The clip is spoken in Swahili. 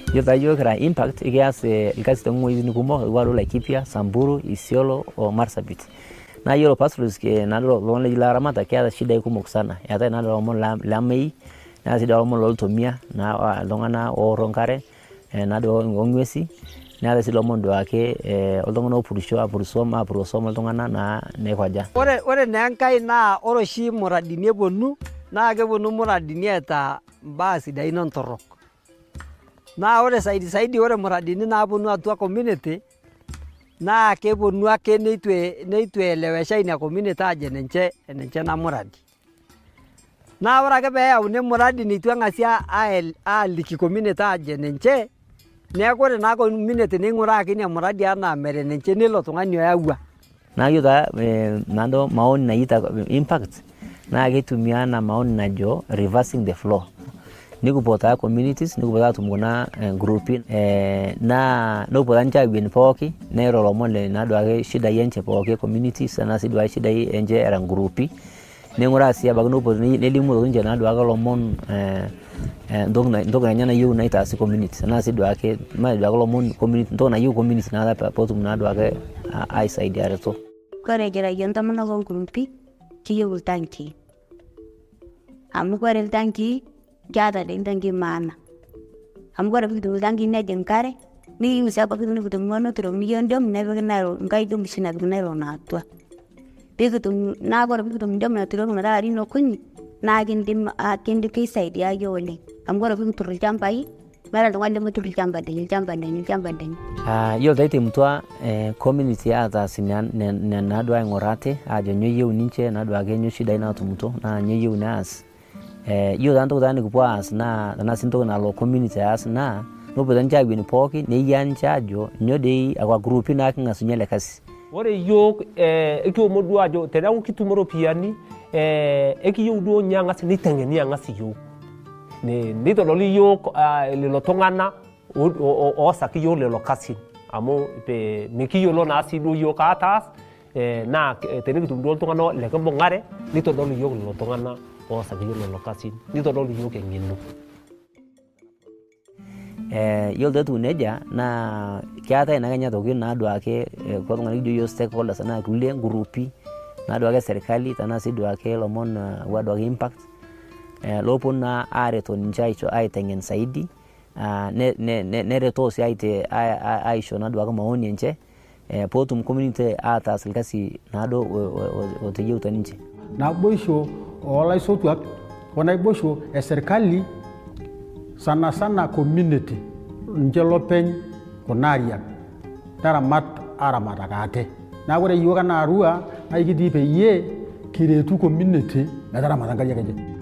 Yota yo kira impact ikias ilkasi tong'uejitin kumok iwalo Laikipia, Samburu, Isiolo o Marsabit. Na yiolo pastoralist nalo lolon laramatak keeta shidai kumok sana. Eetai nalo lomon lamei, neetai sii lomon loltomia naa iltung'anak oorro enkare nado ong'uesi, neetai sii lomon duake oltung'anak opurisho apuroo swam iltung'anak naa neikaja. Ore naa enkai naa ore oshi muradini eponu naa keponu muradini eeta mbaa sidain ontorrok. Naa ore saidi ore muradini naaponu atua community naa keponu ake neitu elewesha ina community ajo enenche ena muradi. Naa ore ake peeyauni muradi neitu eng'asi aaliki community ajo enenche, neeku ore naa community neing'uraa ake ina muradi anaa mere enenche nilo tung'ani oyawua. Naa yiolo taa nado maoni naita impact naa keitumia ena maoni najo reversing the flow. Nikipuo taa communities, nikipuo taa atum kuna grupi naa nikipuo taa ninche awen pooki neiro lomon naaduake shidai enche pooki communities enaa sii duake shidai enche era grupi. Neing'uraa sii abaiki nepuo nelimu ninche naaduake lomon entoki enye nayieu naitaasi communities enaa sii duake lomon community entoki nayieu community naa peetum naaduake aisaidiareto. Kore kira yie ntomonok onkulupi kiyieu iltankii. Amu kore iltankii keeta dei iltankii maana. Amu kore pikitum iltankii nejing nkare nikiyieu sii abaki nikitum neturokini yie ndiom nepiki nkae ndiom oshi napiki nylon atua. Naa kore pikitum ndiom naturoki metaa larin okuni naa keisaidia yie oleng. Amu kore pikiturr ilchambai meeta oltung'ani lemeturr ilchamba lenye. Yiolo taa eimutua community ataas nena naaduo aing'orr ate ajo nyoo eyieu ninche naaduake nyoo shidai naatumuto naa nyoo eyieu neas. Yiolo taa ntoki nikipuo aas naa tenaa sii ntoki nalo community aas naa nepuo taa ninche awen pooki neyia ninche ajo nyoo dei akwa grupi naa king'asunye ele kasi. Ore yiok ekiomon duo ajo teneeku kitum iropiyiani ekiyieu duo ninye ang'as neiteng'eni ang'as iyiok. Neitodoli yiok lelo tung'anak oosaki yiok lelo kasin amu mikiyiolo naa sii duo yiok ataas naa tenikitum duo iltung'anak lekimbung'are neitodolu yiok lelo tung'anak oosaki yiok lelo kasin neitodolu yiok eng'eno. Yiolo taa etiu nejia naa keetai naa kenya tokitin naaduake kulo tung'anak kijo yiok stakeholders enaa kulie grupi naaduake serikali tenaa sii duake lomon waaduake impact looponu naa aaretoo ninche aiteng'en saidi neretoo sii aisho naaduake maoni enche pootum community ataas ilkasi naaduo oteyieuta ninche. Naboisho oolaisotuak onaiboisho eserikali sana community ninche lopeny kuna ariak aramataki ate. Naa ore yiok enaa Arua naa kitii peyie kiretu community metaramata nkariak enche.